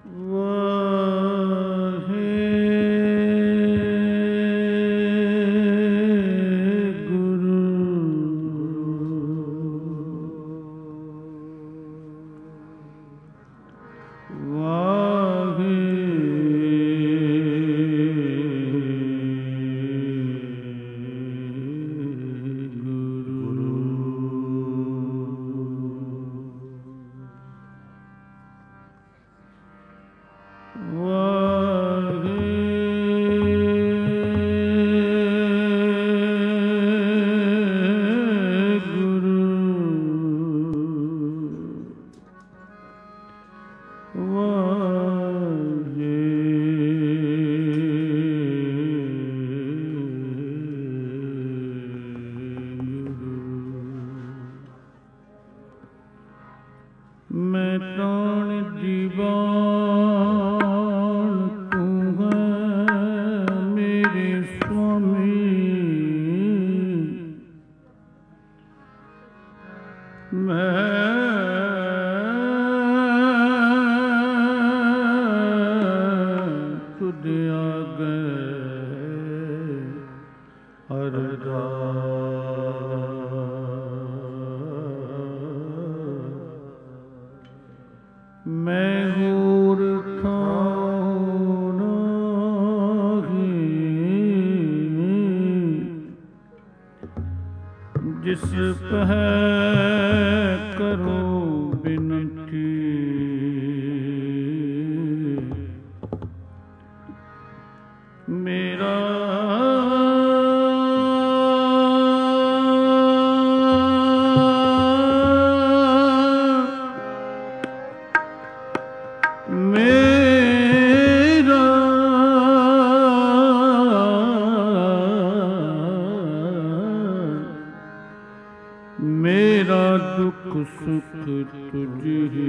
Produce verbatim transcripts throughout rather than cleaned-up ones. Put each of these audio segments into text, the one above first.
मैं प्राण दीवान तू है मेरे स्वामी, मैं तुझ आगे अरदास। मैं होर खाना जिस पह करो बिनती, मेरा मेरा मेरा दुख सुख तुझ ही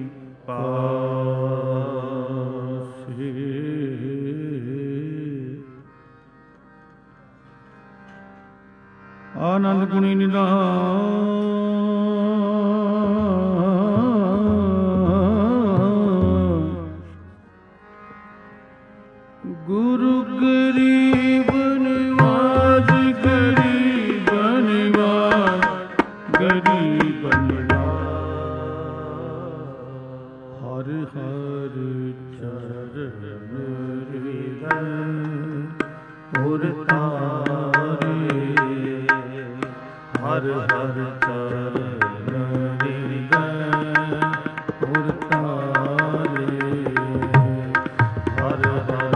पासे। आनंद गुणी निधान गुरु गरीब निवाज, गरीब निवाज, गरीब निवाज। हर हर चरण हृदय उर तारे, हर हर चरण हृदय उर तारे, हर हर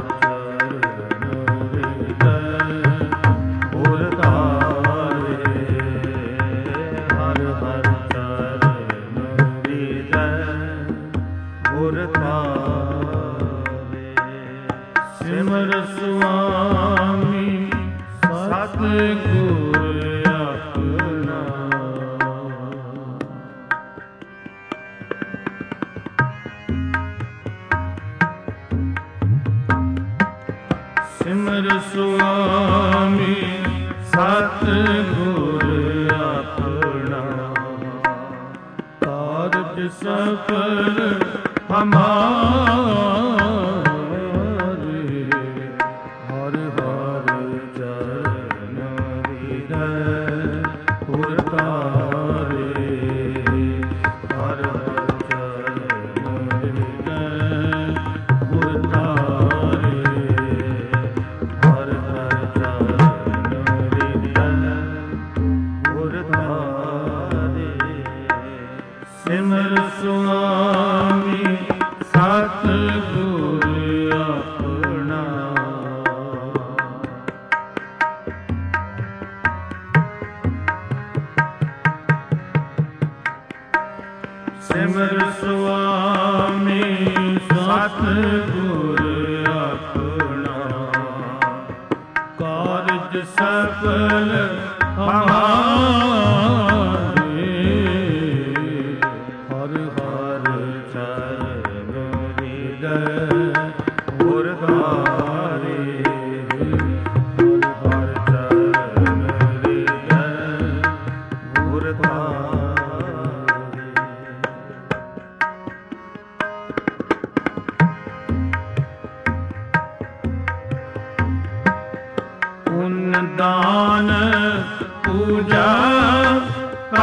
सिमर स्वामी सतगुर अपना। सिमर स्वामी सतगुर अपना, कारज सफल हमारे, हर हर चरण हृदय उर तारे, हर हर चरण हृदय उर तारे, हर हर चरण हृदय उर तारे। सिमर स्वामी सतगुर अपना, सिमर स्वामी सतगुर अपना, कारज सफल हमारे, हर हर चरण हृदय उर तारे, हर हर चरण हृदय उर तारे।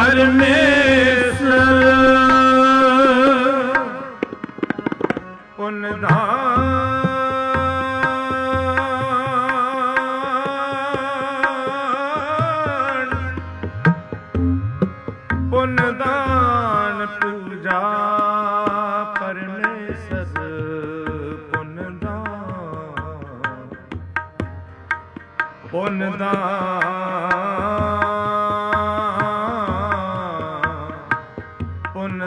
ਪਰਮੇਸ਼ਰ ਪੁੰਨ ਦਾਨ ਪੁੰਨ ਦਾਨ ਪੂਜਾ ਪਰਮੇਸ਼ਰ ਪੁੰਨ ਦਾਨ ਪੁੰਨ ਦਾਨ ਪੁੰਨ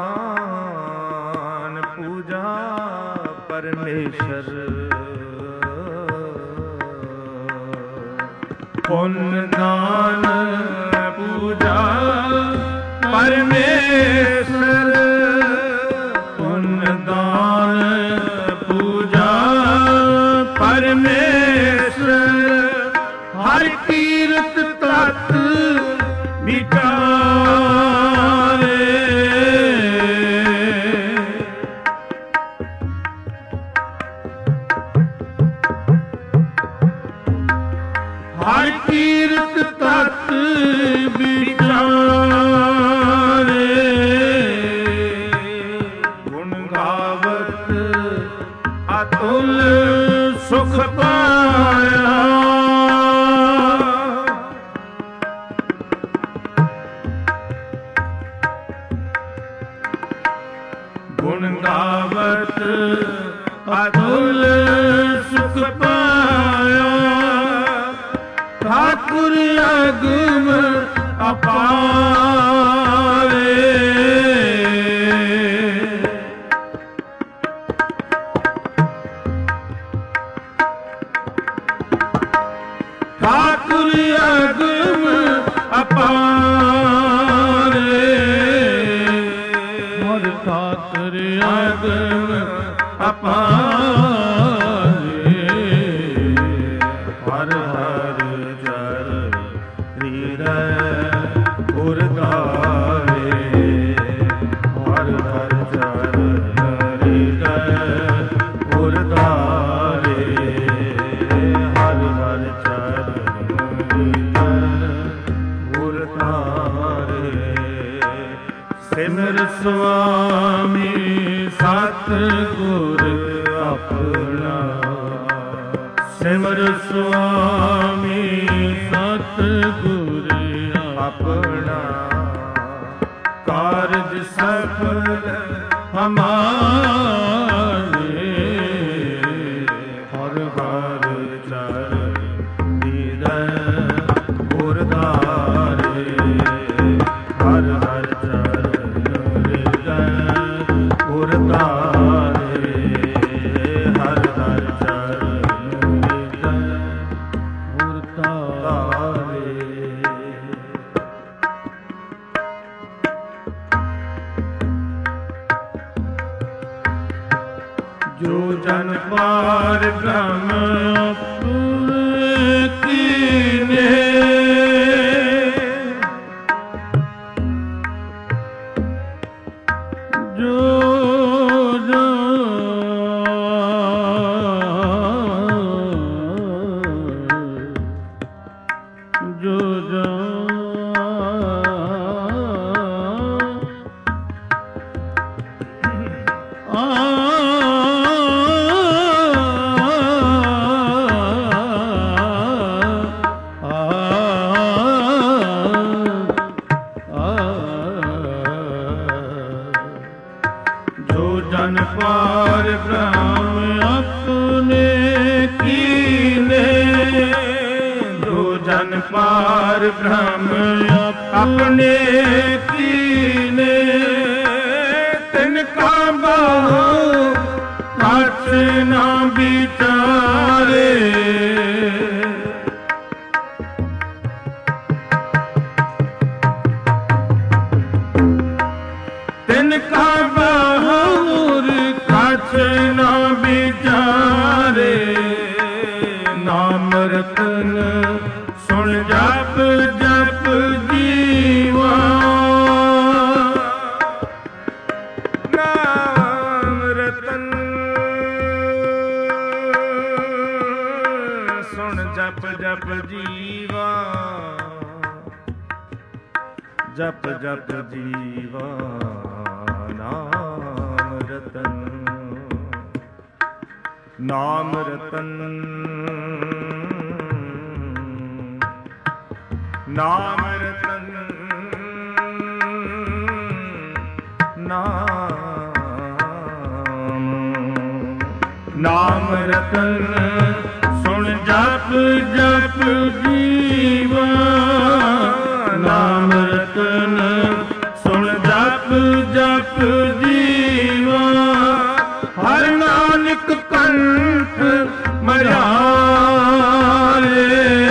ਦਾਨ ਪੂਜਾ ਪਰਮੇਸ਼ਰ ਪੁੰਨ ਦਾਨ ਪੂਜਾ ਪਰਮੇਸ਼ਰ ਪੁੰਨ ਦਾਨ ਪੂਜਾ ਪਰਮੇਸ਼ਰ ਹਰਿ ਕੀਰਤ ਤਤ ਵਿਚਾਰੇ ਹਰਿ ਕੀਰਤ ਤਤ ਵਿਚਾਰੇ ਗੁਣ ਗਾਵਤ ਅਤੁਲ ਸੁਖ ਪਾਇਆ ਗੁਣ ਗਾਵਤ ਅਤੁਲ ਸੁਖ ਪਾਇਆ ਠਾਕੁਰ ਅਗਮ ਅਪਾਰੇ ਠਾਕੁਰ ਅਗਮ ਅਪਾਰੇ ਮੋਰ ਠਾਕੁਰ ਅਗਮ ਅਪਾਰੇ ਹਰ ਹਰ ਚਰ ਹਿਰੈ ਗੁਰ ਗਾਵੇ ਹਰ ਹਰ ਚਰ ਹਿਰੈ ਗੁਰ ਗਾਵੇ ਹਰ ਹਰ ਚਰ ਹਿਰੈ ਗੁਰ ਗਾਵੇ ਸਿਮਰ ਸੁਆਮੀ ਸਤ ਗੁਰ ਆਪਣਾ ਸਿਮਰ ਸੁਆਮੀ ਸਤ ਗੁਰ ਆਪਣਾ ਕਾਰਜ ਸਫਲ ਹਮਾਰੇ ਹਰ ਹਰ ਚਰ ਹਿਰੈ ਗੁਰ ਧਾਰੇ ਹਰ ਹਰ ਚਰ ਹਿਰੈ ਗੁਰ ਧਾਰੇ ਹਰ ਹਰ ਚਰ ਹਿਰੈ ਗੁਰ ਧਾਰੇ ਜੋ ਜਨ ਪਾਰ ਬ੍ਰਹਮ ਆਪੇ ਕੀਨੇ ਜੋ ਜੋ ਜੋ ਆ ਜੋ ਜਨ ਪਾਰ ਬ੍ਰਹਮ ਆਪਣੇ ਕੀਨੇ ਜੋ ਜਨ ਪਾਰ ਬ੍ਰਹਮ ਆਪਣੇ ਕੀਨੇ ਤਿਨ ਕਾ ਬਾਹੋ ਕੱਛ ਨਾ ਵਿਚਾਰੇ ਤਿਨ ਕਾ ਬਾਹਰ ਕੱਛ ਨਾ ਵਿਚਾਰੇ ਨਾਮ ਰਤਨ ਸੁਣ ਜਪ ਜਪ ਜੀਵਾ ਨਾਮ ਰਤਨ ਸੁਣ ਜਪ ਜਪ ਜੀਵਾ ਜਪ ਜਪ ਜੀਵਾ ਨਾਮ ਰਤਨ, ਨਾਮ ਰਤਨ, ਨਾਮ ਰਤਨ, ਨਾਮ ਨਾਮ ਰਤਨ। ਸੁਣ ਜਪ ਜਪ ਜੀਵਾ ਨਾਮ ਰਤਨ, ਸੁਣ ਜਪ ਜਪ ਜੀਵਾ। ਹਰ ਨਾਨਕ ਕੰਠ ਮਝਾਰੇ,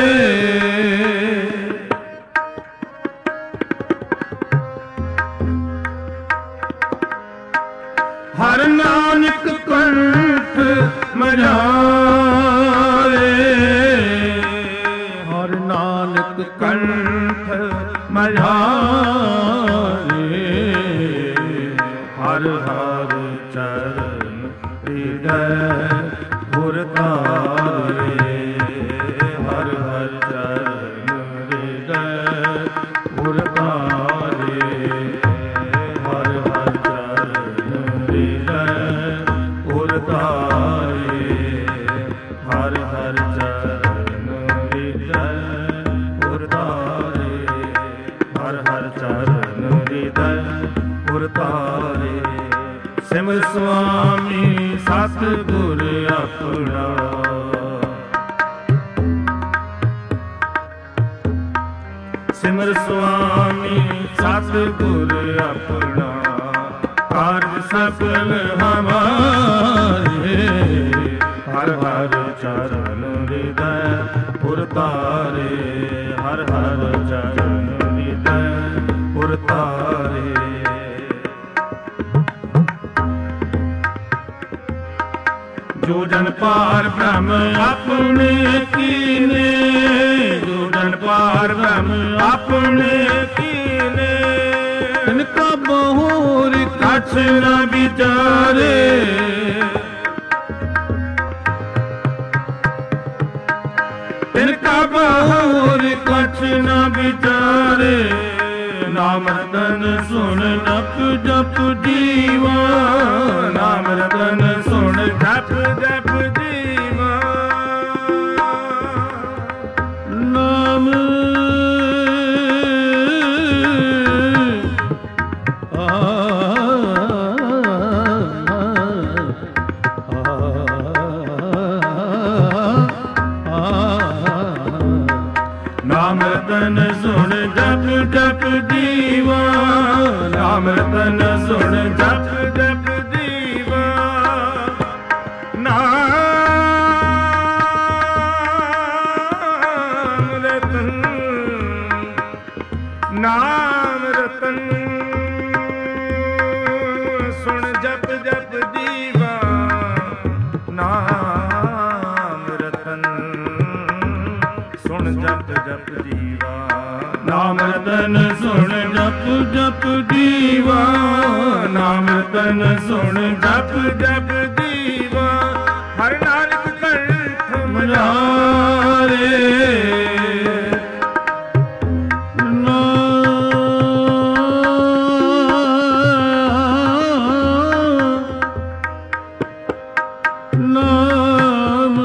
ਹਰ ਨਾਨਕ ਕੰਠ ਮਝਾਰੇ, ਹਰ ਨਾਨਕ ਕੰਠ ਮਝਾਰੇ। ਹਰ ਹਰ ਚਰਨ ਹਿਰਦੈ ਗੁਰ ਧਾਰੇ, ਹਰ ਹਰ ਚਰਨ ਹਿਰਦੈ ਗੁਰ ਧਾਰੇ, ਹਰ ਹਰ ਚਰਨ ਹਿਰਦੈ ਗੁਰ ਧਾਰੇ, ਹਰ ਹਰ ਚਰਨ ਹਿਰਦੈ ਗੁਰ ਧਾਰੇ, ਹਰ ਹਰ ਚਰਨ ਹਿਰਦੈ ਗੁਰ ਧਾਰੇ। ਸਿਮਰ ਸੁਆਮੀ ਸਤਿਗੁਰ ਆਪਣਾ, ਸਿਮਰ ਸੁਆਮੀ ਸਤਿਗੁਰ ਆਪਣਾ। ਕਾਰਜ ਸਫਲ ਹਮਾਰੇ, ਹਰ ਹਰ ਚਰਨ ਹਿਰਦੈ ਗੁਰ ਧਾਰੇ, ਹਰ ਹਰ ਚਰਨ ਹਿਰਦੈ ਗੁਰ ਧਾਰੇ। ਜੋ ਜਨ ਪਾਰ ਬ੍ਰਹਮ ਆਪਣੇ ਕੀਨੇ, ਜੋ ਜਨ ਪਾਰ ਬ੍ਰਹਮ ਆਪਣੇ ਕੀਨੇ। ਤਿਨਕਾ ਬਹੁਰ ਕਛ ਨ ਵਿਚਾਰੇ, ਤਿਨਕਾ ਬਹੁਰ ਕਛ ਨ ਵਿਚਾਰੇ। ਨਾਮ ਰਤਨ ਸੁਣ ਜਪ ਜਪ ਜੀਵਾ, ਨਾਮ ਰਤਨ ਸੁਣ ਜਪ ਜਪ ਜੀਵਾ। ਨਾਮ ਆ ਨਾਮ ਰਤਨ ਸੁਣ ਜਪ ਜਪ ਜੀਵਾ, ਨਾਮ ਰਤਨ ਸੁਣ ਜਪ ਜਪ ਜੀਵਾ। ਨਾਮ ਰਤਨ, ਨਾਮ ਰਤਨ ਸੁਣ ਜਪ ਜਪ ਜੀਵਾ। ਨਾਮ ਰਤਨ ਸੁਣ ਜਪ ਜਪ ਜੀਵਾ, ਨਾਮ ਰਤਨ ਸੁਣ ਜਪ ਜਪ ਜੀਵਾ। ਨਾਮ ਰਤਨ ਸੁਣ ਜਪ ਜਪ ਜੀਵਾ। ਹਰ ਨਾਨਕ ਕੰਠ ਮਝਾਰੇ, ਨਾਮ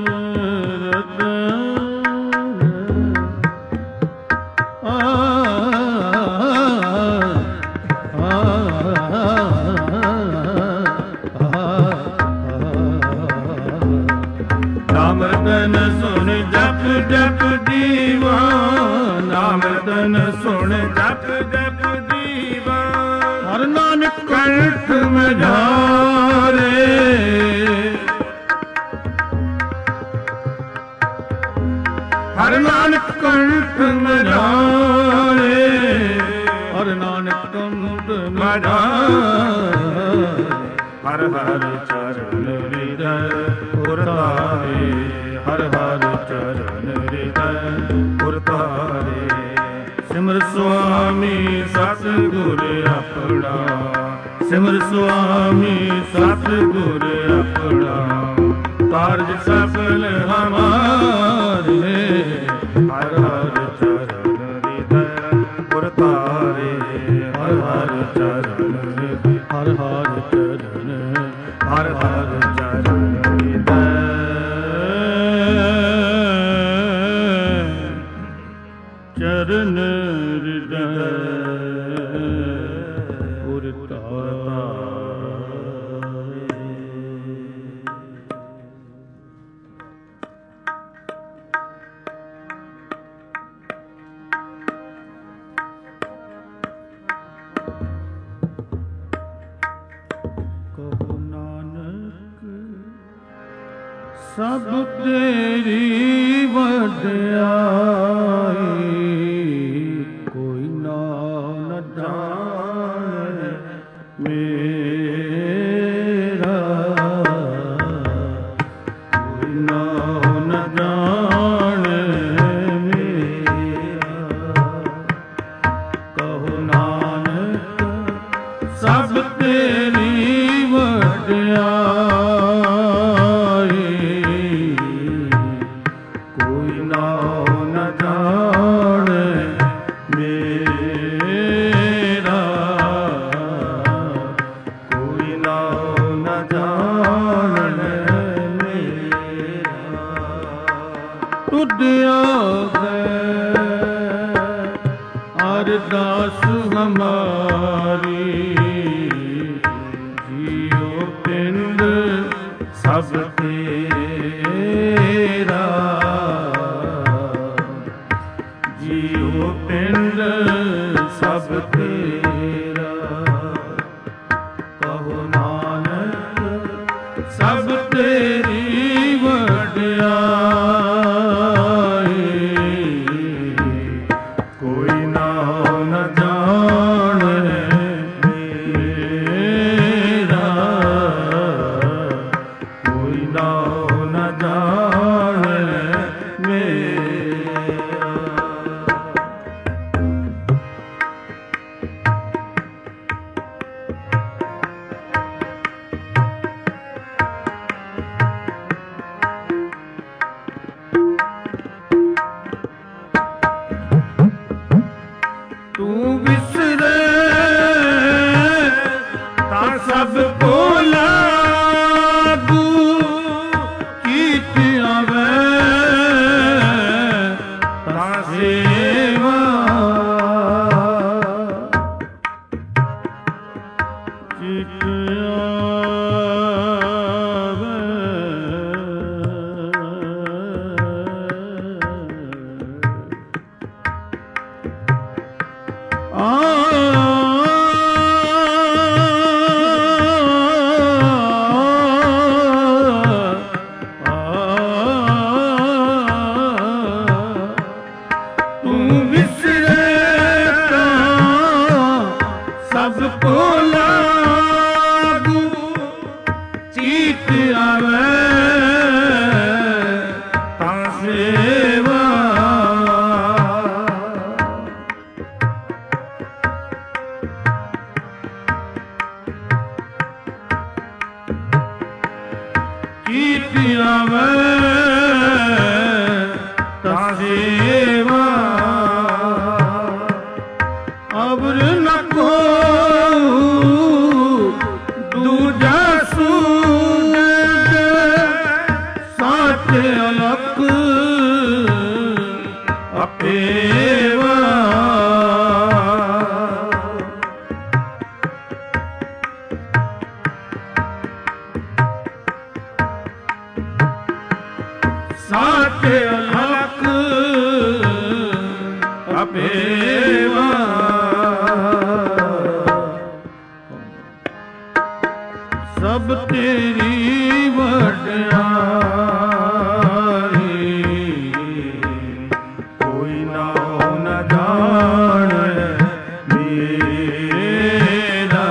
ਨਾਮ ਰਤਨ ਸੁਣ ਜਪ ਜਪ ਜੀਵਾ, ਨਾਮ ਰਤਨ ਸੁਣ ਜਪ ਜਪ ਜੀਵਾ। ਹਰ ਨਾਨਕ ਕੰਠ ਮਝਾਰੇ, ਹਰ ਨਾਨਕ ਕੰਠ ਮਝਾਰੇ, ਹਰ ਨਾਨਕ ਕੰਠ ਮਝਾਰੇ। ਹਰ ਹਰ ਚਰਨ ਹਿਰਦੈ ਗੁਰ ਧਾਰੇ, ਹਰ ਹਰ ਚਰਨ ਹਿਰਦੈ ਗੁਰ ਧਾਰੇ। ਸਿਮਰ ਸੁਆਮੀ ਸਤਿਗੁਰ ਆਪਣਾ, ਸਿਮਰ ਸੁਆਮੀ ਸਤਿਗੁਰ ਆਪਣਾ। ਕਾਰਜ ਸਫਲ ਹਮਾਰੇ, ਹਰ ਹਰ ਚਰਨ ਹਿਰਦੈ ਗੁਰ ਧਾਰੇ। ਹਰ ਹਰ ਚਰਨ ਹਰ ਹਰ ਚਰਨ ਹਿਰਦੈ ਚਰਨ ਹਿਰਦੈ ਗੁਰ ਧਾਰੇ। ਕਹੋ ਨਾਨਕ ਸਭ ਤੇਰੀ ਵਡਿਆਈ, ਕੋਈ ਨਾ ਨ ਜਾਣੇ ਮੇਰਾ, ਕੋਈ ਨਾ ਨ ਜਾਣੇ ਮੇਰਾ। ਕਹੋ ਨਾਨਕ ਸਭ ਤੇਰੀ ਵਡਿਆਈ, ਕੋਈ ਨਾਉ ਨ ਜਾਣੇ ਮੇਰਾ, ਕੋਈ ਨਾਉ ਨ ਜਾਣੇ ਮੇਰਾ। ਤੁਧ ਆਗੇ ਅਰਦਾਸ ਹਮਾਰੀ, ਜੀਉ ਪਿੰਡ ਸਭ ਤੇਰਾ, ਜੀਉ ਪਿੰਡ ਸਭ ਤੇਰਾ। ਕਹੋ ਨਾਨਕ ਸਭ ਤੇਰੀ ਵਡਿਆਈ, ਕੋਈ ਨਾਉ ਨ ਜਾਣੇ ਮੇਰਾ, ਕੋਈ ਨਾਉ ਨ ਜਾਣੇ ਮੇਰਾ। ਤੂੰ ਵਿਸਰੇ ਤਾਂ ਸਭ ਕੋ ਲਾਗੂ, ਕੀਤ ਆਵੇ ਤਾਂ ਸੇਵਾ, ਕੀਤ ਆਵੇ ਆ ਤੂੰ ਵਿਸਰੇ ਤਾਂ ਸਭ ਕੋ ਲਾਗੂ, ਚੀਤ ਆਵੇ ਤਾਂ ਸੇਵਾ। ਕੀਤ ਆਵੇ ਤਾਂ ਸੇਵਾ, ਅਵਰ ਨ ਕੋਉ ਦੂਜਾ ਸੂਝੈ, ਸਾਚ ਅਲਖ ਆਪੇਵਾ। ਸਾਚ ਅਲਖ ਆਪੇਵਾ। ਸਭ ਤੇਰੀ ਵਡਿਆਈ, ਕੋਈ ਨਾਉ ਨ ਜਾਣੇ ਮੇਰਾ,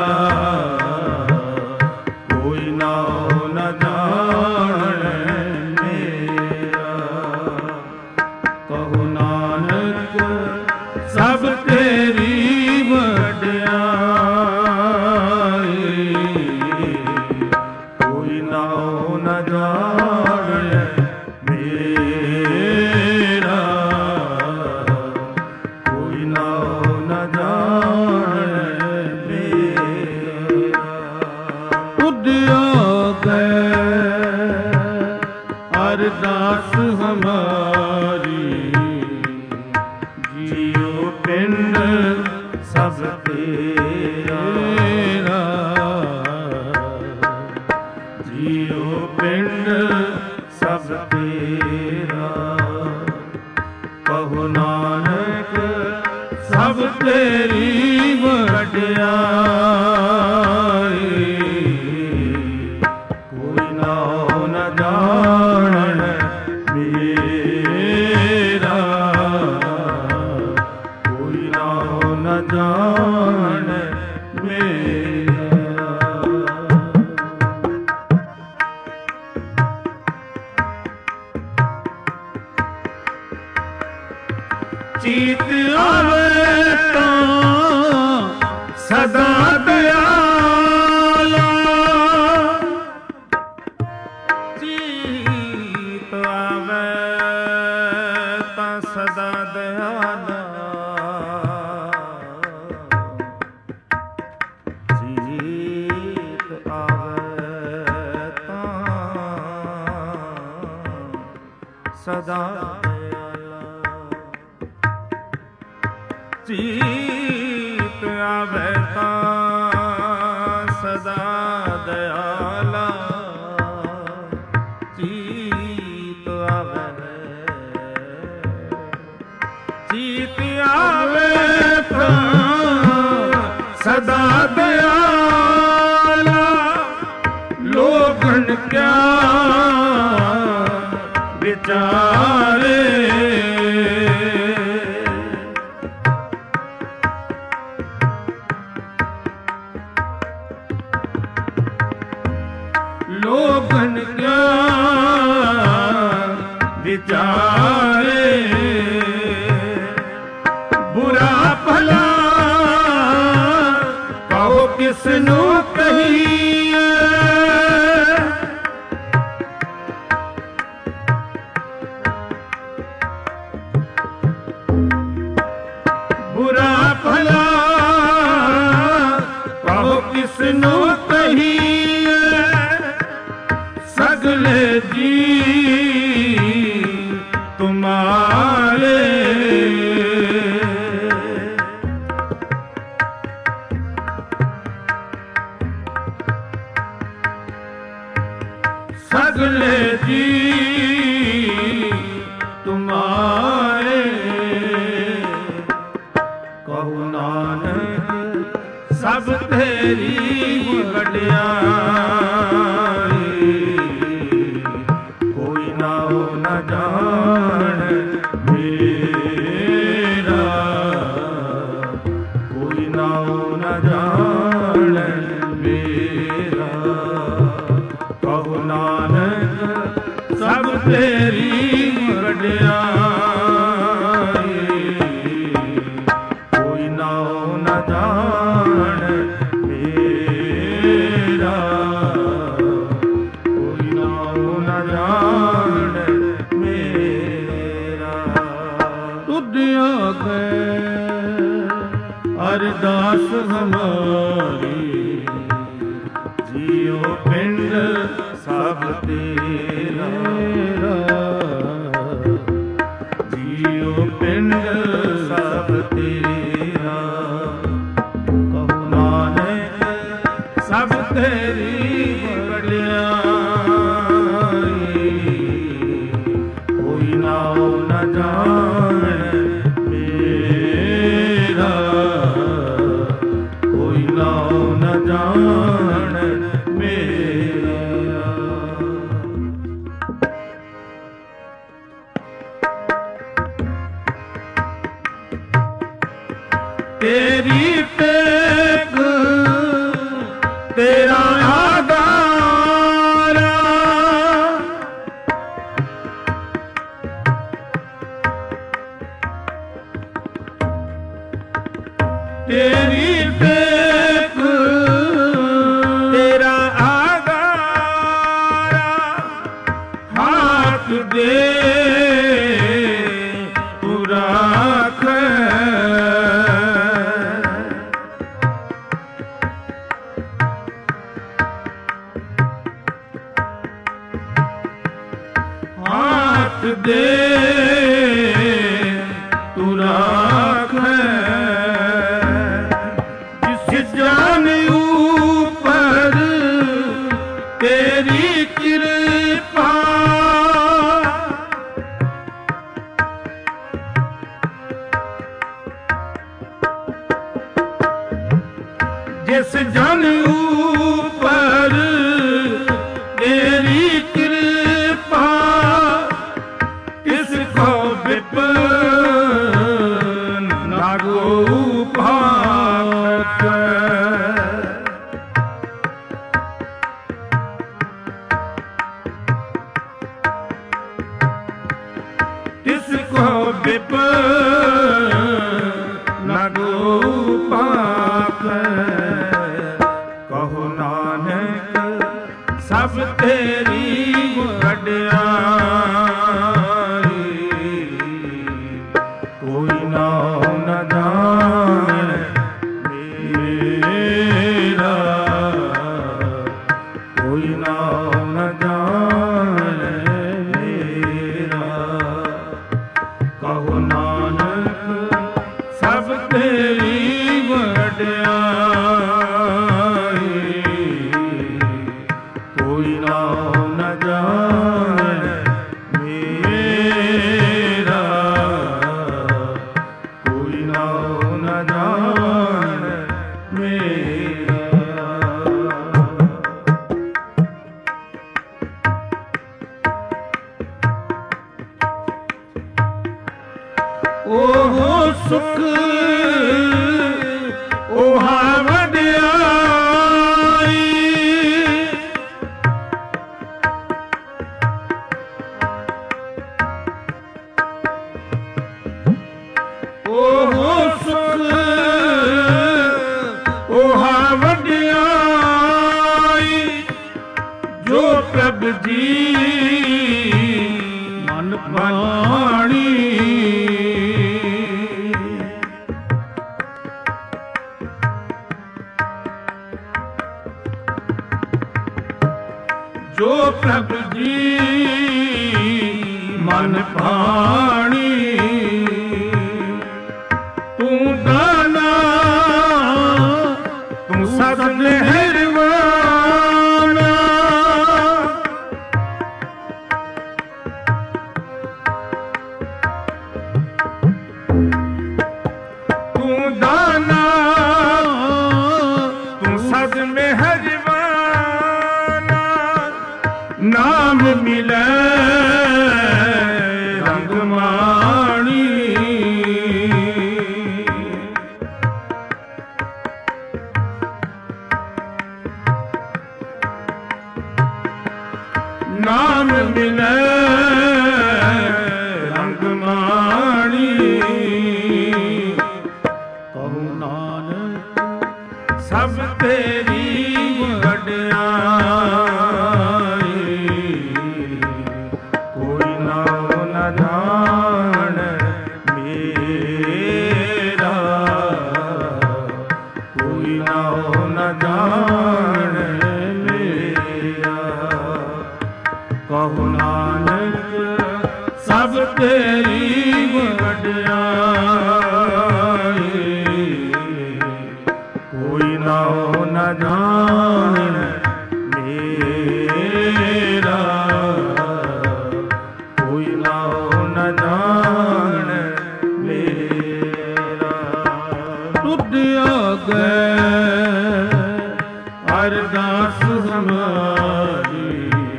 ਕੋਈ ਨਾਉ ਨ ਜਾਣੇ ਮੇਰਾ। ਕਹੋ ਨਾਨਕ ਸਭ ਤੇਰੀ ਵਡਿਆਈ, ਕੋਈ ਨਾਉ ਨ ਜਾਣੇ उद्योग अरदास हमारी, जियो पिंड सब तेरा, जियो पिंड सब तेरा। कहो नानक सब तेरी वडियाई, कोई नाम न जान मेरा, कोई नाम न जान मेरा। चीत आवे तां सदा दयाला, चीत आवे तां सदा दयाला, चीत आवे तां सदा चीत आवे तां सदा दयाला, चीत आवे, चीत आवे तां सदा दयाला। लोगन क्या विचारे, लोगन क्या विचारे। बुरा भला कहो किसनु कहिए, बुरा भला कहो किसनु कहिए। सगले जी तुम्हारे, सगले जी तुम्हारे। कहु नानक सब तेरी वडियाई, कोई नाओ न जान मेरा, कोई नाओ न जान मेरा। कहु नानक सब तेरी वडियाई, कोई नाओ न जान मेरा, कोई नाओ न जान मेरा। उद्योग अरदास हमारी, जियो पिंड सब तेरा, जियो पिंड सब तेरा। कहु नानक सब तेरी वडियाई, कोई नाओ न जान मेरा, कोई नाओ न जान मेरा। तेरी टेक तेरा आधारा, दे तू राखै, जिस जान ऊपर तेरी कृपा, जिस जन ऊपर तेरी कृपा, किसको विपन ना को भाकै। किसको विपन ना को भाकै। कहो नानक सब तेरी वडियाई, कोई नाम न जाने मेरा, कोई नाम न जाने मेरा। कहो नानक सब तेरी वडियाई, कोई नाम न जाने मेरा, कोई नाम न जाने मेरा। ओहो सुख ओहा वडियाई, ओहो सुख ओहा वडियाई, जो प्रभ जी मन पाणी। जो प्रभ जी मन पाणी, तू दाना तू सद मेहरबाना। तू दाना तू सद मेहरबाना, नाम मिले रंग माणी। नाम मिले रंग माणी। कहूँ नानक सब तेरी वडियाई, कोई नाम न जाने मेरा, कोई नाम न जाने मेरा। कहु नानक सब तेरी वडियाई, कोई नाम न जाने मेरा, कोई नाम न जाने मेरा। तुध आगे अरदास हमारी,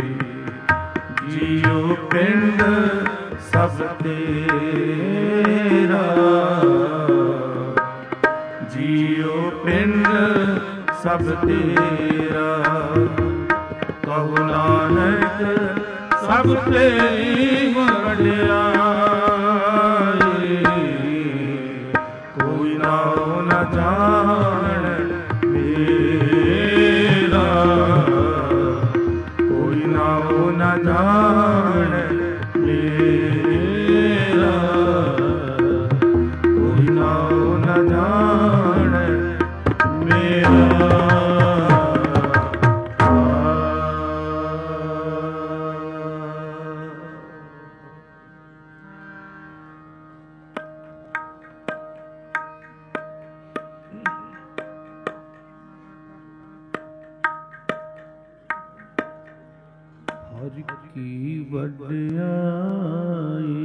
जियो पिंड सब तेरा, जियो पिंड सब तेरा। कहु नानक सब तेरी वडियाई, कोई नाम न जाने मेरा, कोई नाम न जाने मेरा, कोई नाम न जाने मेरा। ਹਰਿ ਕੀ ਵਡਿਆਈ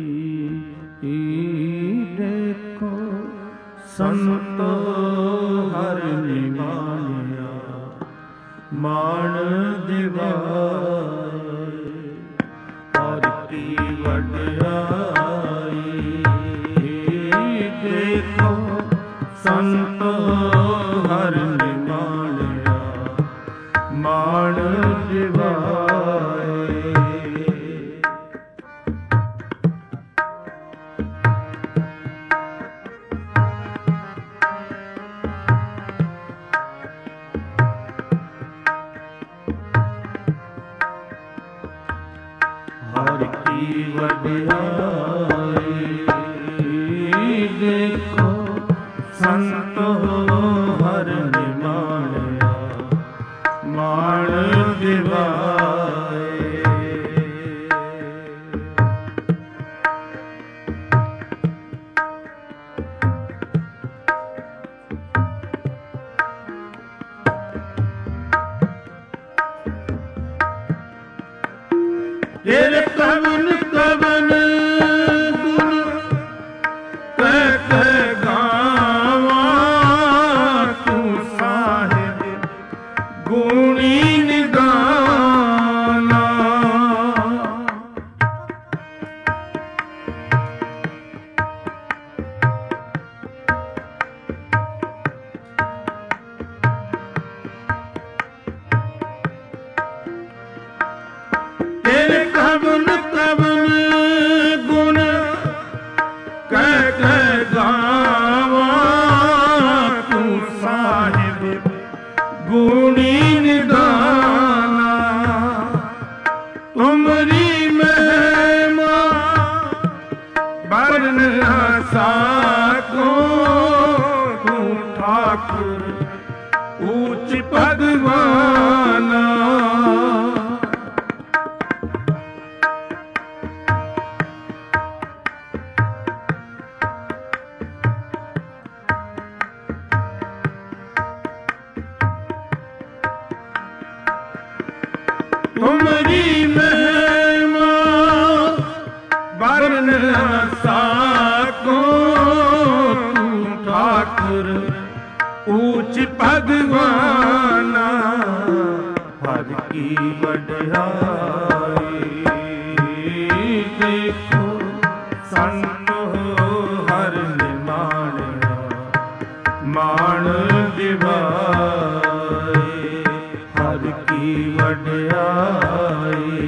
ਦੇਖੋ ਸੰਤ ਹਰਿ ਨਿਮਾਣਿਆ ਮਾਣ ਦਿਵਾਏ। ਹਰਿ ਕੀ ਵਡਿਆਈ ਦੇਖੋ ਸੰਤ ਹਰਿ ਨਿਮਾਣਿਆ ਮਾਣ ਦਿਵਾਏ। ਹਰਿ ਕੀ ਵਡਿਆਈ ਦੇਖੋ ਸੰਤ ਹਰਿ ਨਿਮਾਣਿਆ ਮਾਣ ਦਿਵਾਏ। ਤੇਰੇ ਕਵਨ ਕਵਨ ਗੁਣ ਕਹਿ ਕਹਿ ਗਾਵਾਂ ਤੂੰ ਸਾਹਿਬ ਗੁਣੀ ਨਿਗਾਨਾ। ਤੇਰੇ ਕਵਨ ਕਵਨ ਗੁਣ ਕਹਿ ਕਹਿ ਗਾਵਾਂ ਤੂੰ ਸਾਹਿਬ ਗੁਣੀ ਨਿਦਾਨਾ। ਤੁਮਰੀ ਮਹਿਮਾ ਵਰਨ ਸਾਕੋ ਤੂੰ ਠਾਕੁਰ ਊਚ ਭਗਵਾਨਾ। ਤੁਮਰੀ ਮਹਿਮਾ ਵਰਨ ਸਾਕੋ ਤੂੰ ਠਾਕੁਰ ਊਚ ਭਗਵਾਨਾ। ਹਰਿ ਕੀ ਵਡਿਆਈ ਦੇਖੋ ਸੰਤ ਹਰਿ ਨਿਮਾਣਿਆ ਮਾਣ ਦਿਵਾਏ। ਹਰਿ ਕੀ ਵਡਿਆਈ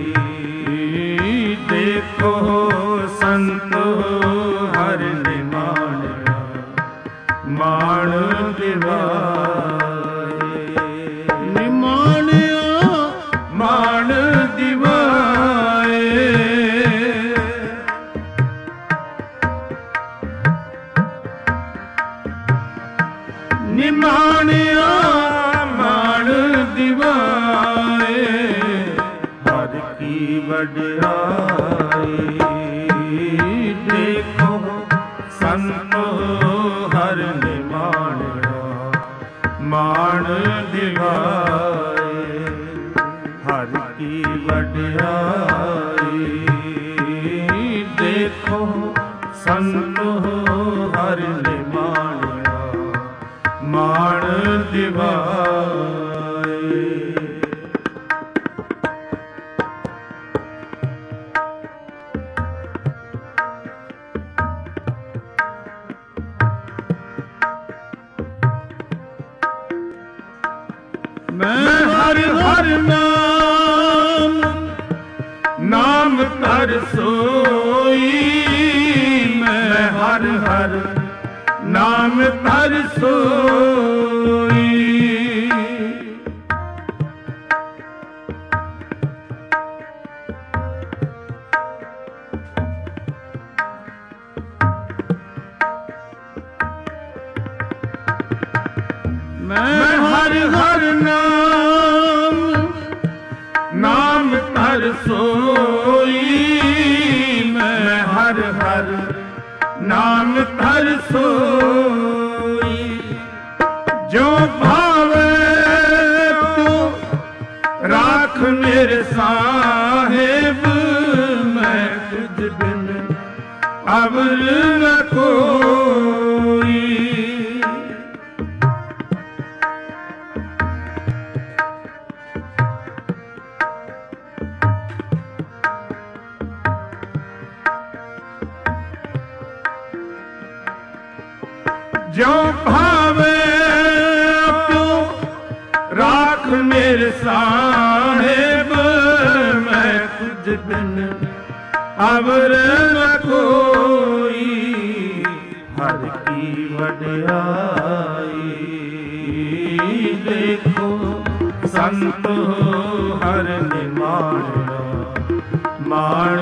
ਦੇਖੋ ਸੰਤ ਹਰਿ ਨਿਮਾਣਿਆ ਮਾਣ ਦਿਵਾਏ। ਨਿਮਾਣਿਆ ਮਾਣ ਦਿਵਾਏ। ਨਿਮਾਣਿਆ ਮਾਣ ਦਿਵਾਏ। ਹਰਿ ਕੀ ਵਡਿਆਈ ਦੇਖੋ ਸੰਤ ਹਰਿ ਨਿਮਾਣਿਆ ਮਾਣ ਦਿਵਾਏ। ਹਰਿ ਕੀ ਵਡਿਆਈ ਦੇਖੋ ਸੰਤ ਹਰਿ ਨਿਮਾਣਿਆ ਮਾਣ ਦਿਵਾਏ। ਮੈਂ ਹਰਿ ਹਰਿ ਨਾਮ ਨਾਮ ਧਰ ਸੋਈ। ਮੈਂ ਹਰਿ ਹਰਿ ਨਾਮ ਧਰ ਸੋਈ। ਮੈਂ ਹਰਿ ਹਰਿ ਨਾਮ ਨਾਮ ਧਰ ਸੋਈ। ਮੈਂ ਹਰਿ ਹਰਿ ਨਾਮ ਧਰ ਸੋਈ। ਜੋ ਭਾਵੇ ਤੂੰ राख मेरे साहेब मैं तुझ बिन अवर न कोई। जो भावे क्यों राख मेरे साहेब मैं तुझ बिन अवर न कोई। हर की वड्याई देखो संत हर निमाणा माण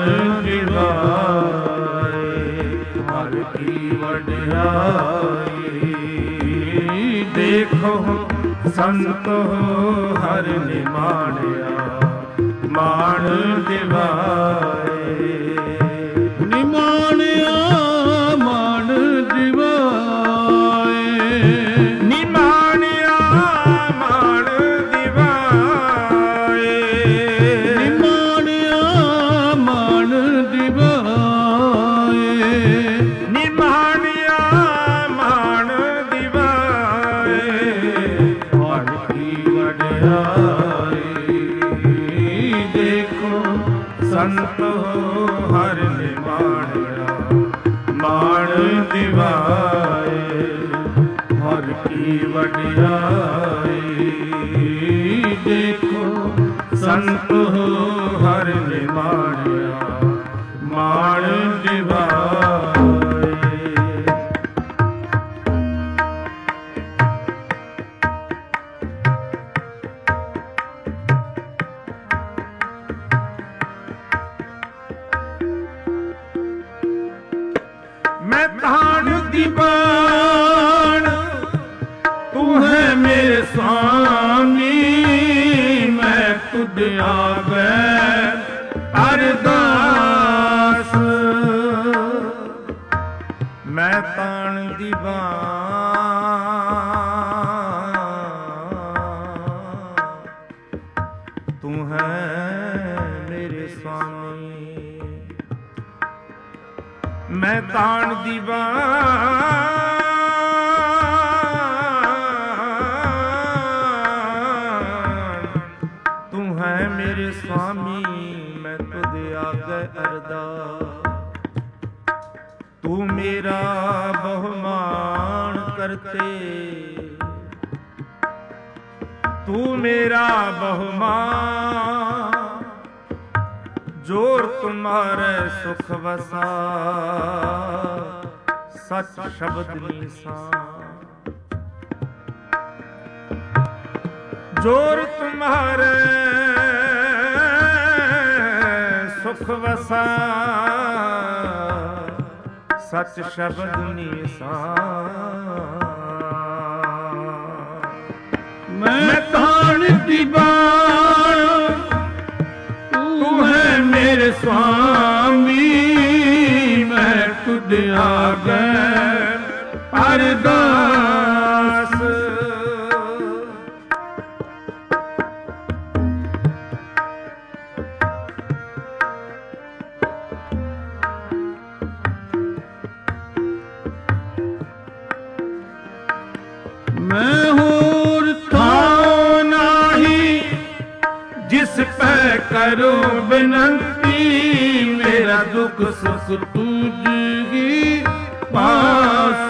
दिवाए। हर की वड्याई देखो संत हर निमाणिया माण दिवाए। निमाणिया माण दिवाए। निमाणिया माण दिवाए। निमाणिया माण दिवाए। निमाणिया माण दिवाए। हर की वड्याई देखो संत हर निमाणिया माण दिवाए। हर की वड्याई देखो संत हर निमाणिया माण दिवाए। मैं तान दीवान तू है मेरे स्वामी। मैं तुझ आगे अरदास। मैं तान दीवान तू है मेरे स्वामी। मैं तान दीवान तू है मेरे स्वामी। मैं तुझे आगे अरदास। तू मेरा बहुमान करते। तू मेरा बहुमान जोर तुम्हारे सुख वसा। सच शब्द निशान जोर तुम्हारे सुख वसा। सच शब्द निशान। मैं तान दीवान तू है मेरे स्वामी। मैं तुझ आगे अरदास। मैं होर थाओ नाही जिस पे करो बिनती। मेरा दुख सुख तुझी पास।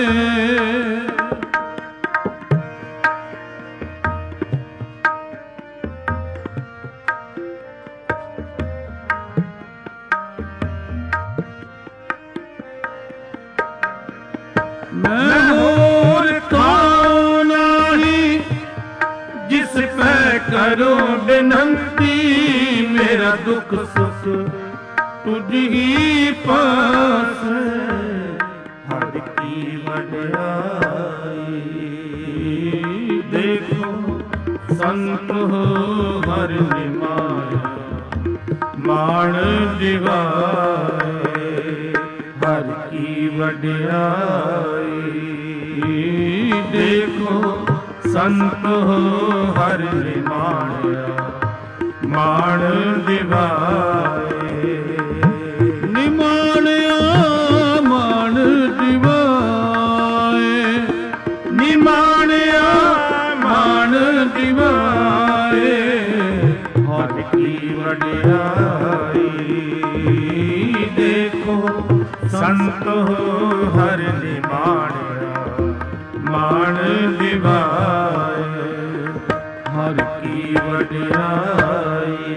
मैं होर थाओ नाही जिस पे करो बिनती। मेरा दुख सुख तुझी पास। हर की वड्याई देखो संत हर निमाणिया माण दिवाए। हर की वड्याई देखो संत हर निमाणिया ਮਾਣ ਦਿਵਾਏ। ਨਿਮਾਣਿਆ ਮਾਣ ਦਿਵਾਏ, ਨਿਮਾਣਿਆ ਮਾਣ ਦਿਵਾਏ। ਹਰ ਕੀ ਵਡਿਆਈ ਦੇਖੋ ਸੰਤ ਹਰਿ ਨਿਮਾਣਿਆ ਮਾਣ ਦਿਵਾਏ। ਹਰ ਕੀ ਵਡਿਆਈ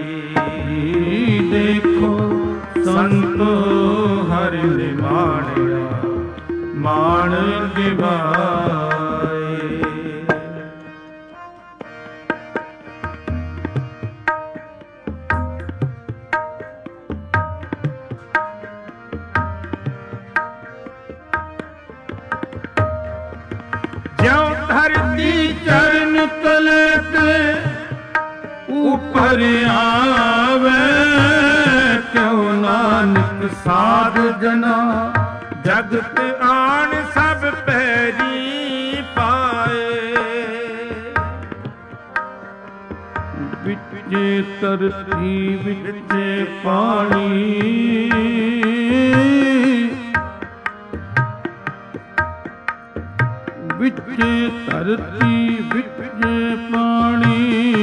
ਦੇਖੋ ਸੰਤ ਹਰਿ ਨਿਮਾਣਿਆ ਮਾਣ ਦਿਵਾਏ। ਜਿਉ ਧਰਤੀ ਚਰਨ ਤਲੇ ਤੇ ਉਪਰ ਆਵੇ, ਕਿਉ ਨਾਨਕ ਸਾਧ ਜਨਾ ਜਗਤ ਆਣ ਸਭ ਪੈਰੀ ਪਾਏ। ਵਿਚੇ ਧਰਤੀ ਵਿਚੇ ਪਾਣੀ, ਵਿਚੇ ਧਰਤੀ ਵਿਚੇ ਪਾਣੀ,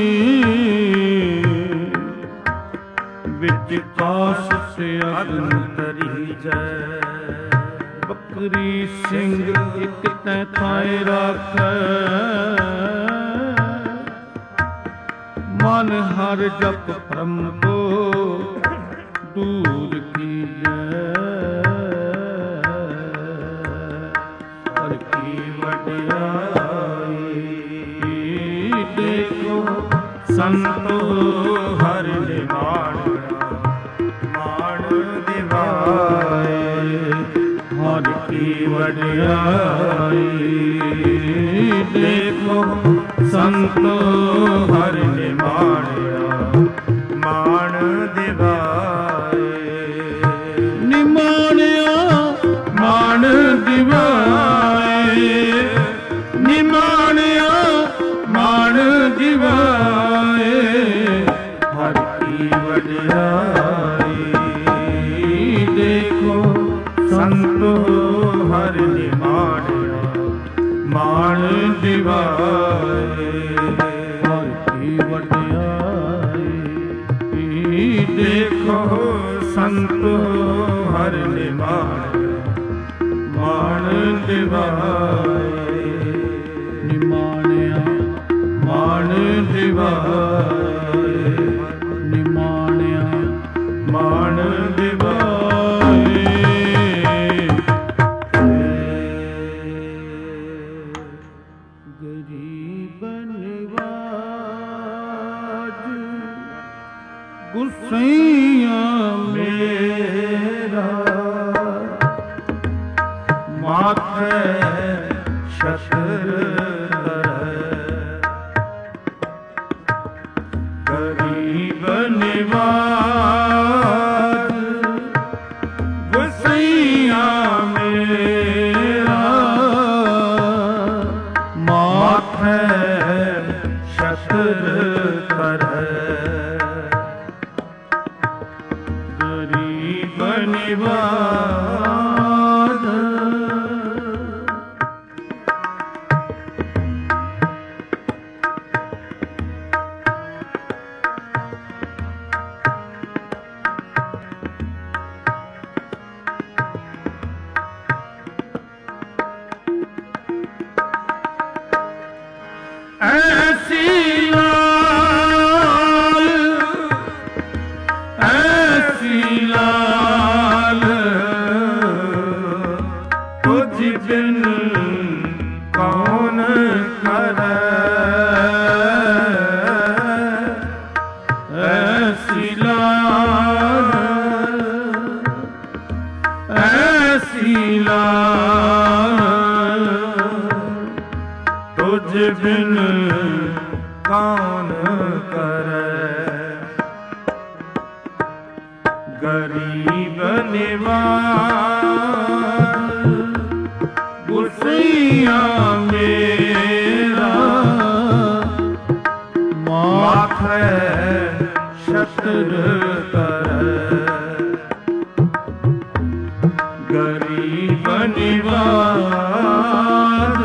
ਵਿੱਚ ਕਾਸ ਸੇ ਅਗਨ ਤਰੀ ਜੈ। ਬੱਕਰੀ ਸਿੰਘ ਇੱਕ ਤੈ ਥਾਏ ਰਾਖੈ, ਮਨ ਹਰ ਜਪ ਭ੍ਰਮ ਕੋ ਦੂਰ ਕੀਜੈ। ਹਰ ਕੀ ਵਡਿਆਈ ਦੇਖੋ ਸੰਤ ਹਰਿ ਨਿਮਾਣਿਆ ਮਾਣ ਦਿਵਾਏ। ਹਰ ਕੀ ਵਡਿਆਈ ਦੇਖੋ ਸੰਤ ਹਰਿ ਨਿਮਾਣਿਆ ਮਾਣ ਦਿਵਾਏ। ਨਿਮਾਣਿਆ ਮਾਣ ਦਿਵਾਏ, ਨਿਮਾਣਿਆ ਮਾਣ ਦਿਵਾਏ। ਹਰ ਕੀ ਵਡਿਆਈ ਦੇਖੋ ਸੰਤ ਹਰਿ ਨਿਮਾਣਿਆ ਮਾਣ ਦਿਵਾਏ। ਹਰ ਕੀ ਵਡਿਆਈ ਦੇਖੋ ਸੰਤ ਹਰਿ ਨਿਮਾਣਿਆ ਮਾਣ ਦਿਵਾਏ। ਨਿਮਾਣਿਆ ਮਾਣ ਦਿਵਾਏ, ਨਿਮਾਣਿਆ ਮਾਣ ਦਿਵਾਏ। ਗਰੀਬ ਨਿਵਾਜ ਗੁਸਈਆਂ ਮੇਰਾ, ਮਾਥੈ ਛਤਰ ਗਰੀਬ ਨਿਵਾਜ ਗੁਸਈਆਂ ਮੇਰਾ। ਮਾਥੈ ਛਤਰ ਗਰੀਬ ਨਿਵਾਜ ਐਸੀ ਲਾਲ ਐਸੀ ਲਾਲ ਤੁਝ ਬਿਨ ਕੌਣ ਕਰੈ। ਐਸੀ ਲਾਲ ਐਸੀ ਲਾਲ ਤੁਝ ਬਿਨ ਕੌਣ ਕਰੈ। ਗਰੀਬ ਨਿਵਾਜ ਗੁਸਈਆਂ ਮੇਰਾ। ਮਾਥੈ ਸ਼ਤਰ ਕਰੈ। ਗਰੀਬ ਨਿਵਾਜ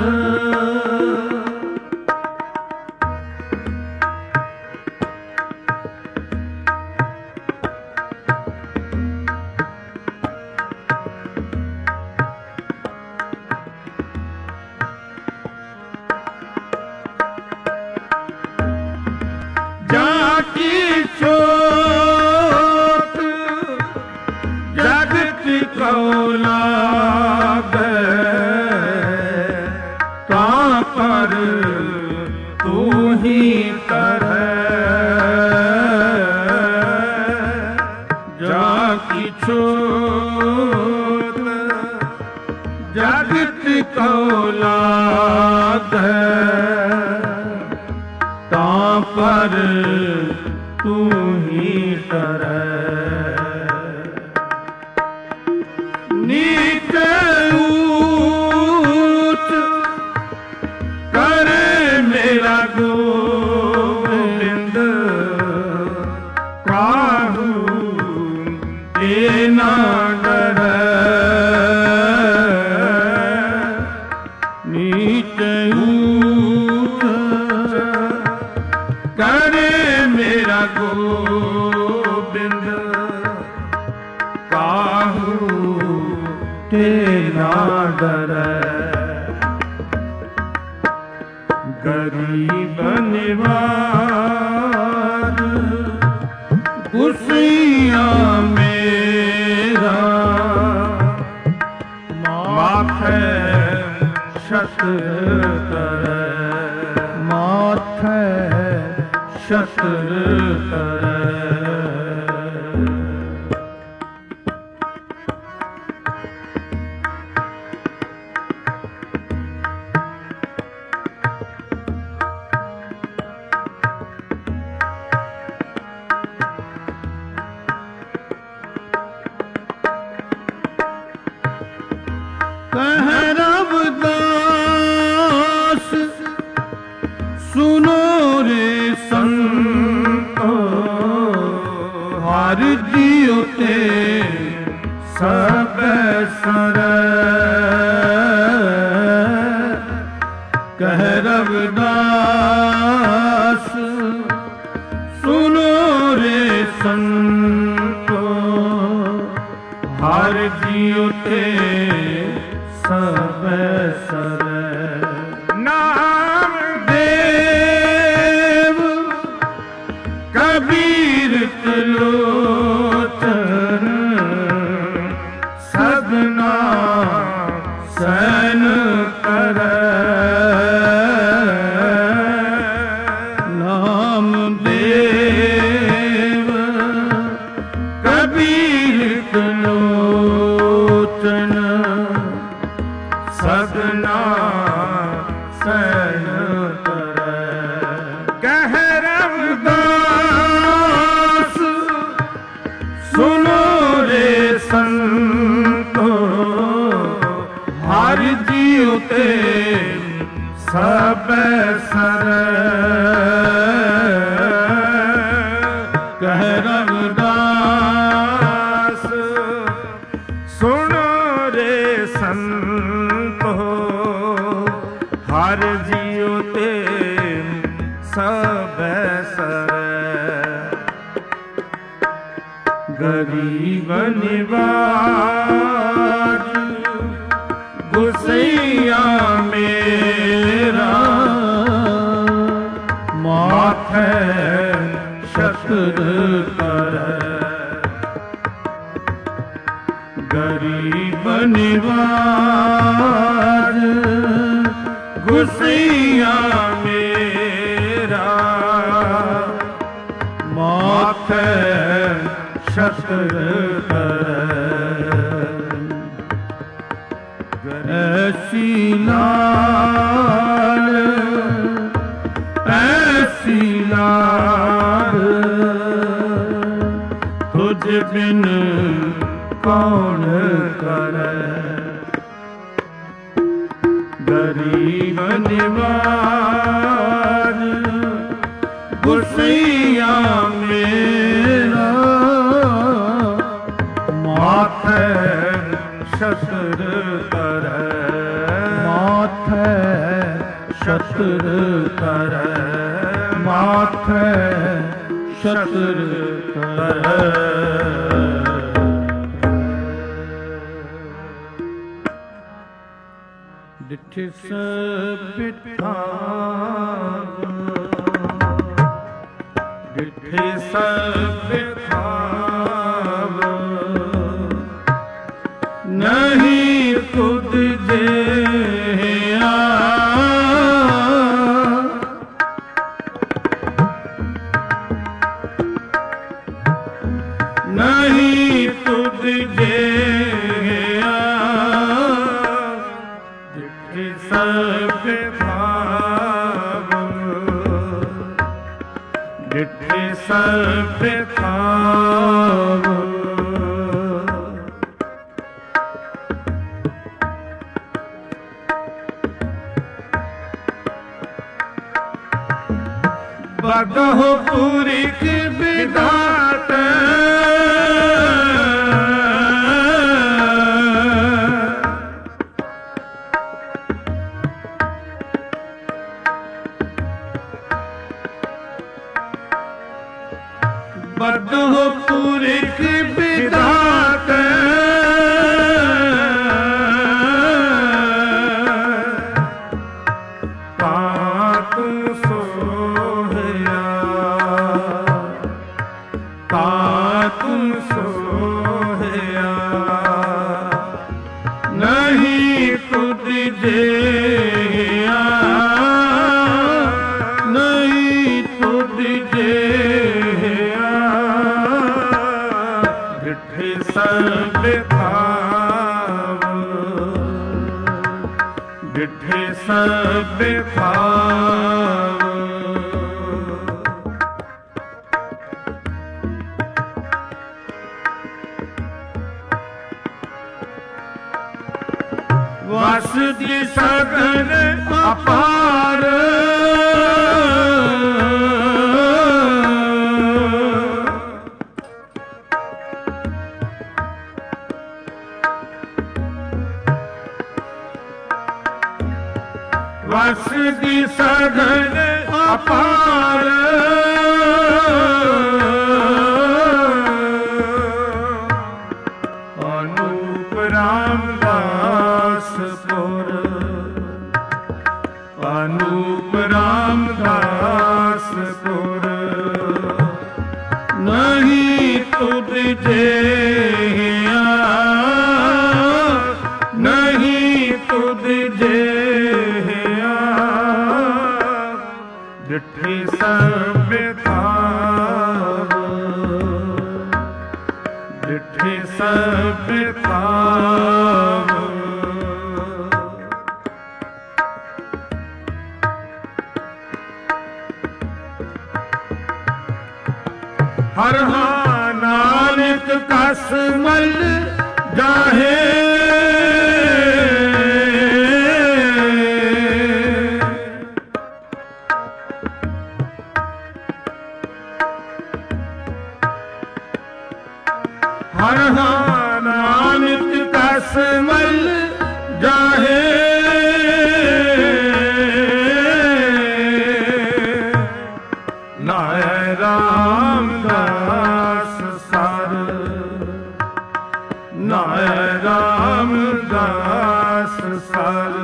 ਗਰੀਬ ਨਿਵਾਜ ਗੁੱਸੀਆਂ ਮੇਰਾ ਮਾਥੈ ਸ਼ਤਰ ਕਰੈ। ਮਾਥੈ ਸ਼ਤਰ ਕਰੈ। ਕਹਿ ਰਵਿਦਾਸ ਸੁਨੋ ਰੇ ਸੰਤੋ, ਹਰਿ ਜੀਉ ਤੇ ਸਭੈ ਸਰੈ। ਕਹਿ ਰਵਿਦਾਸ ਸੁਨੋ ਰੇ ਸੰਤੋ, ਹਰਿ ਜੀਉ ਤੇ ਸਭੈ ਸਰੈ। ਨਾਮ ਦੇਵ ਕਬੀਰ ਤਿਲੋਚਨ, ਸਭਨਾ ਸੈਨ ਕਰੈ। ਨਾਮ ਦੇਵ ਕਬੀਰ ਤਿਲੋਚਨ, ਸਭਨਾ ਸੈਨ ਕਰੈ। ਕਹਿ ਰਵਿਦਾਸ ਸੁਨੋ ਰੇ ਸੰਤੋ, ਹਰਿ ਜੀਉ ਤੇ ਸਭੈ ਸਰੈ। ਕਹਿ ਰਵਿਦਾਸ ਸੁਣੋ ਰੇ ਸੰਤੋ, ਹਰਿ ਜੀਉ ਤੇ ਸਭੈ ਸਰੈ। ਗਰੀਬ ਨਿਵਾਜ ਗੁੱਸਈਆ ਮੇਰਾ, ਮਾਥੈ ਸ਼ਤਰ ਕਰੈ। ਗਰੀਬ ਨਿਵਾਜ ਗੁੱਸਈਆ ਮੇਰਾ, ਮਾਥੈ ਸ਼ਤਰ ਕਰੈ। ਐਸੀ ਲਾਲ ਐਸੀ ਲਾਲ, ਤੁਝ ਬਿਨ ਕੌਣ ਕਰੈ। ਗਰੀਬ ਨਿਵਾਜ ਗੁੱਸਈਆ ਮੇਰਾ, ਆਖੈ ਸ਼ਤਰ ਕਰੈ। ਡਿਠੇ ਸਭ ਬਿਠਾਵ, ਡਿਠੇ ਸਭ ਬਿਠਾਵ, ਨਹੀਂ ਤੁਧ ਜਿਹਾ ਨਹੀਂ ਤੁਧ ਜਿਹਾ। ਡਿਠੇ ਸਭ ਬਿਠਾਵ, ਡਿਠੇ ਸਭ ਬਿਠਾਵ, ਬਦਹੁ ਪੁਰਿਖ ਵਿਧਾਤ, ਬਦਹੁ ਪੁਰਿਖ ਵਿਧਾਤ, ਤਾਂ ਤੂੰ ਸੋਹਿਆ, ਤਾਂ ਤੂੰ ਸੋਹਿਆ, ਨਹੀਂ ਤੁਧ ਜਿਹਾ, ਨਹੀਂ ਤੁਧ ਜਿਹਾ। ਡਿਠੇ ਸਭ ਬਿਠਾਵ, ਡਿਠੇ ਸਭ ਬਿਠਾਵ, ਵਸ ਦੀ ਸਗਨ ਅਪਾਰ, ਵਸ ਦੀ ਸਗਨ ਅਪਾਰ, ਅਨੂਪ ਰਾਮਦਾਸ ਪੁਰ, ਅਨੂਪ ਰਾਮਦਾਸ ਪੁਰ, ਨਹੀਂ ਤੁਧ ਜਿਹਾ, ਨਹੀਂ ਤੁਧ ਜਿਹਾ। ਡਿਠੇ ਸਭ ਬਿਠਾਵ, ਡਿਠੇ ਸਭ ਬਿਠਾਵ, ਹਰ ਹਾ ਨਾਨਕ ਕਸ ਮਲ ਜਾਹੇ, ਹਰ ਹਾ ਨਾਨਕ ਕਸ ਮਲ ਜਾਹੇ, ਨਾਇ ਰਾਮਦਾਸ ਸਰ, ਨਾਇ ਰਾਮਦਾਸ ਸਰ,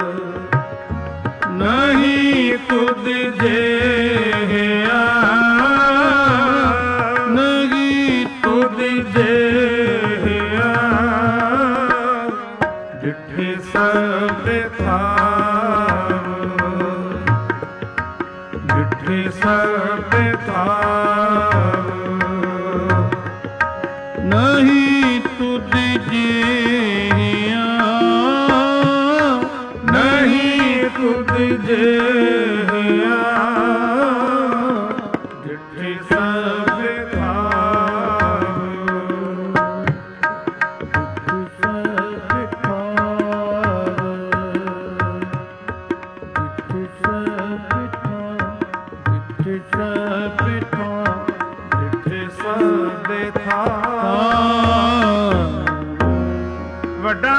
ਨਹੀਂ ਤੁਧ ਜਿਹਾ, ਨਹੀਂ ਤੁਧ ਜਿਹਾ। ਡਿਠੇ ਸਭ ਬਿਠਾਵ, ਡਿਠੇ ਸਭ ਬਿਠਾਵ, ਨਹੀਂ ਤੁਧ ਜਿਹਾ, ਨਹੀਂ ਤੁਧ ਜਿਹਾ। ਡਿਠੇ ਸਭ ਬਿਠਾਵ, ਡਿਠੇ ਸਭ ਬਿਠਾਵ, ਡਿਠੇ ਸਭ ਬਿਠਾਵ, ਡਿਠੇ ਸਭ ਬਿਠਾਵ। ਵੱਡਾ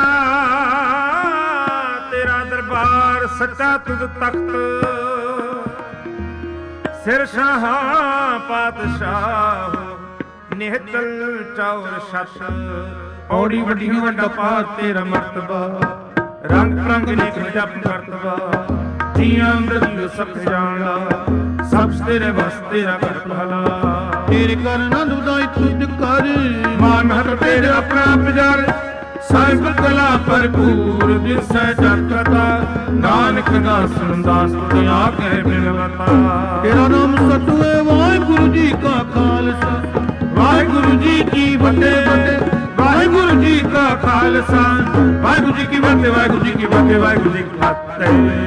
ਤੇਰਾ ਦਰਬਾਰ, ਸੱਚਾ ਤੁਧ ਤਖਤ, ਸਿਰ ਸ਼ਾਹਾਂ ਪਾਤਸ਼ਾਹ ਨਿਹਤਲ ਚੌਰ ਛਤ ਪੌੜੀ ਵੱਡੀ ਵੱਡਾ ਪਾਰ ਤੇਰਾ ਮਰਤਬਾ ਰੰਗ ਰੰਗ ਨੇਕ ਜਪ ਕਰਤਵਾ ਜੀਆਂ ਅੰਦਰ ਜੋ ਸਭ ਜਾਣਾ ਸਭ ਤੇਰੇ ਵਸ ਤੇਰਾ ਕਰ ਭਲਾ ਤੇਰੇ ਕਰ ਆਨੰਦ ਉਦਾਈ ਤੁਧ ਕਰ ਮਾਨ ਹੱਥ ਤੇਰੇ ਆਪਣਾ ਪੁਜਾਰ ਸਾਹਿਬ ਕਲਾ ਭਰਪੂਰ ਦਿਸੈ ਜਗਤਾ ਨਾਨਕ ਦਾਸਨ ਦਾਸ ਤੁਧਿਆ ਕਹਿ ਬਿਨਵਤਾ ਤੇਰਾ ਨਾਮ ਸਤਿ ਵਾਹਿਗੁਰੂ ਜੀ ਕਾ ਖਾਲਸਾ ਵਾਹਿਗੁਰੂ ਜੀ ਕੀ ਫਤਿਹ ਵਾਹਿਗੁਰੂ ਜੀ ਕਾ ਖਾਲਸਾ ਵਾਹਿਗੁਰੂ ਜੀ ਕੀ ਫਤਿਹ ਵਾਹਿਗੁਰੂ ਜੀ ਕੀ ਫਤਿਹ ਵਾਹਿਗੁਰੂ ਜੀ ਕੀ ਫਤਿਹ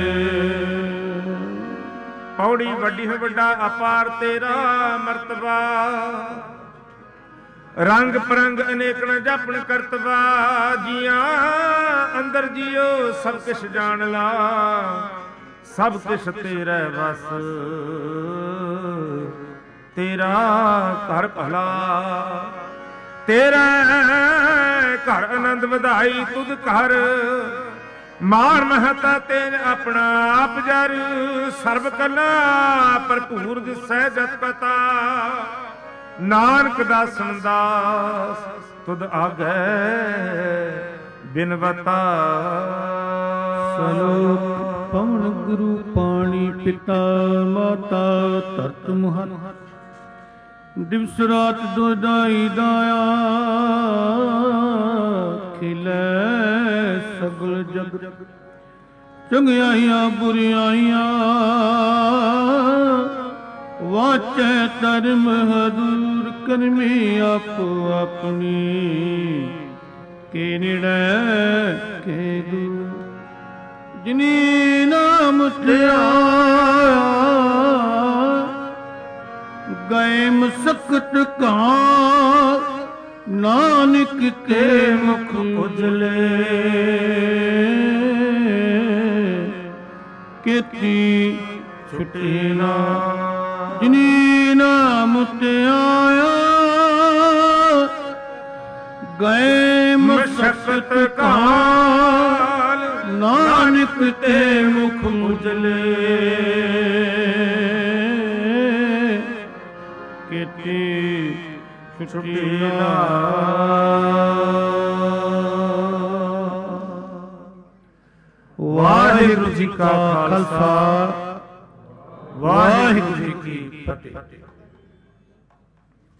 ਪੌੜੀ ਵੱਡੀ ਹੈ ਵੱਡਾ ਅਪਾਰ ਤੇਰਾ ਮਰਤਬਾ ਰੰਗ ਪਰੰਗ ਅਨੇਕਣ ਜਪਣ ਕਰਤਵਾ ਜੀਆਂ ਅੰਦਰ ਜੀਓ ਸਭ ਕਿਛ ਜਾਣ ਲਾ ਸਭ ਕਿਛ ਤੇਰਾ ਵਸ ਤੇਰਾ ਘਰ ਭਲਾ ਤੇਰਾ ਘਰ ਆਨੰਦ ਵਧਾਈ ਤੁਧ ਘਰ ਮਾਨ ਮਹਤਾ ਤੇਨ ਆਪਣਾ ਆਪ ਜਰ ਸਰਬ ਕਲਾ ਭਰਪੂਰ ਦਿਸੈ ਜਤ ਪਤਾ ਨਾਨਕ ਦਾਸਨ ਦਾਸ ਤੁਧ ਆਗੈ ਬਿਨਵਤਾ ਸਲੋਕ ਪਵਨ ਗੁਰੂ ਪਾਣੀ ਪਿਤਾ ਮਾਤਾ ਧਰਤ ਮਹਤ ਦਿਵਸ ਰਾਤ ਦੁਦਾਈ ਦਾਇਆ ਖਿਲੇ ਸਗਲ ਜਗ ਚੰਗਿਆਈਆਂ ਬੁਰਿਆਈਆਂ ਵਾਚੈ ਧਰਮ ਹਦੂਰ ਕਰਮੀ ਆਪੋ ਆਪਣੀ ਕੇ ਨਿੜੈ ਕੇ ਦੂਰ ਜਿਨੀ ਨਾਮ ਧਿਆਇਆ ਗਏ ਮਸਕਤ ਕਾ ਨਾਨਕ ਕੇ ਮੁਖ ਉਜਲੇ ਕੀਤੀ ਛੁਟੇ ਨਾ ਜਿਨੀ ਨਾਮ ਧਿਆਇਆ ਗਏ ਮਸਕਤ ਕਾਲ ਨਾਨਕ ਤੇ ਮੁਖ ਉਜਲੇ ਕੀਤੀ ਛੁਟੀ ਨਾ ਵਾਹਿਗੁਰੂ ਜੀ ਕਾ ਖਾਲਸਾ ਵਾਹਿਗੁਰੂ ਜੀ ਕੀ ਫਤਿਹ।